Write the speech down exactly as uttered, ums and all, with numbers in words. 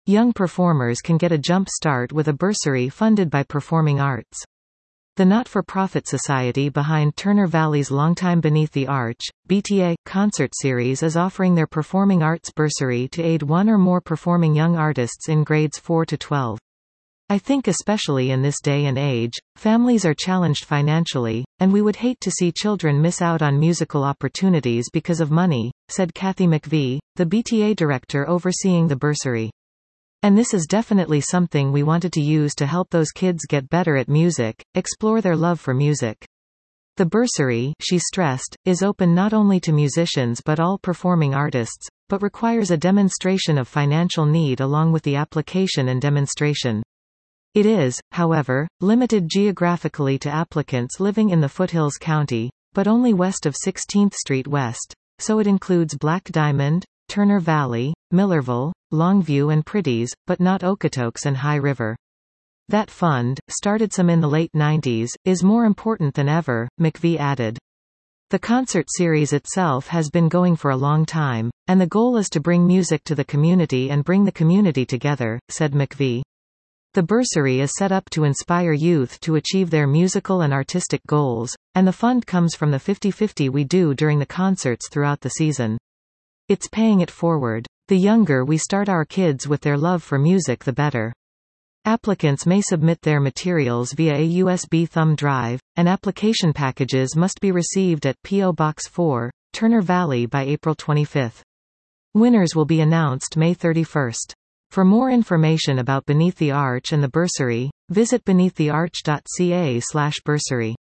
Young performers can get a jump start with a bursary funded by Performing Arts. The not-for-profit society behind Turner Valley's longtime Beneath the Arch, B T A, concert series is offering their Performing Arts bursary to aid one or more performing young artists in grades four to twelve. I think especially in this day and age, families are challenged financially, and we would hate to see children miss out on musical opportunities because of money, said Kathy McVie, the B T A director overseeing the bursary. And this is definitely something we wanted to use to help those kids get better at music, explore their love for music. The bursary, she stressed, is open not only to musicians but all performing artists, but requires a demonstration of financial need along with the application and demonstration. It is, however, limited geographically to applicants living in the Foothills County, but only west of sixteenth Street West, so it includes Black Diamond, Turner Valley, Millerville, Longview and Pretties, but not Okotoks and High River. That fund, started some in the late nineties, is more important than ever, McVie added. The concert series itself has been going for a long time, and the goal is to bring music to the community and bring the community together, said McVie. The bursary is set up to inspire youth to achieve their musical and artistic goals, and the fund comes from the fifty fifty we do during the concerts throughout the season. It's paying it forward. The younger we start our kids with their love for music, the better. Applicants may submit their materials via a U S B thumb drive, and application packages must be received at P O Box four, Turner Valley by April twenty-fifth. Winners will be announced May thirty-first. For more information about Beneath the Arch and the bursary, visit beneath the arch dot c a slash bursary.